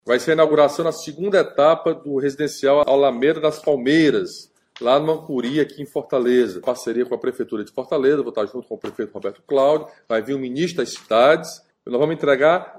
Vai ser a inauguração na segunda etapa do residencial Alameda das Palmeiras, lá no Mancuri, aqui em Fortaleza. Parceria com a Prefeitura de Fortaleza, vou estar junto com o prefeito Roberto Cláudio, vai vir o ministro das cidades. Nós vamos entregar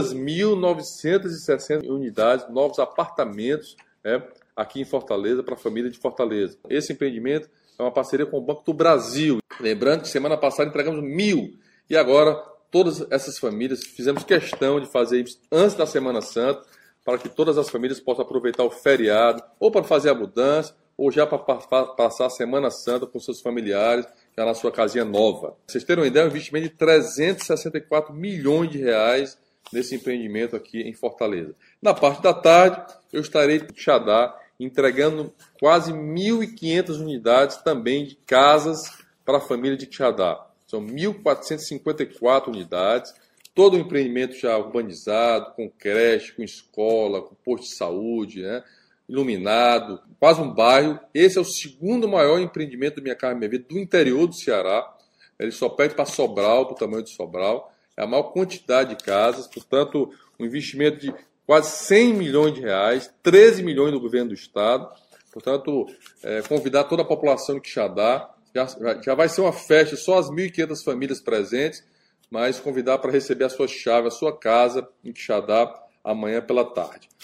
2.960 unidades, novos apartamentos, aqui em Fortaleza, para a família de Fortaleza. Esse empreendimento é uma parceria com o Banco do Brasil. Lembrando que semana passada entregamos 1.000 e agora todas essas famílias fizemos questão de fazer isso antes da Semana Santa, para que todas as famílias possam aproveitar o feriado, ou para fazer a mudança, ou já para passar a Semana Santa com seus familiares, já na sua casinha nova. Pra vocês terem uma ideia, é um investimento de 364 milhões de reais nesse empreendimento aqui em Fortaleza. Na parte da tarde, eu estarei em Quixadá, entregando quase 1.500 unidades também de casas para a família de Quixadá. São 1.454 unidades, todo o empreendimento já urbanizado, com creche, com escola, com posto de saúde, iluminado, quase um bairro. Esse é o segundo maior empreendimento do Minha Casa Minha Vida do interior do Ceará. Ele só pede para Sobral, para o tamanho de Sobral. É a maior quantidade de casas, portanto, um investimento de quase 100 milhões de reais, 13 milhões do governo do estado. Portanto, convidar toda a população de Quixadá. Já vai ser uma festa, só as 1.500 famílias presentes, mas convidar para receber a sua chave, a sua casa em Quixadá, amanhã pela tarde.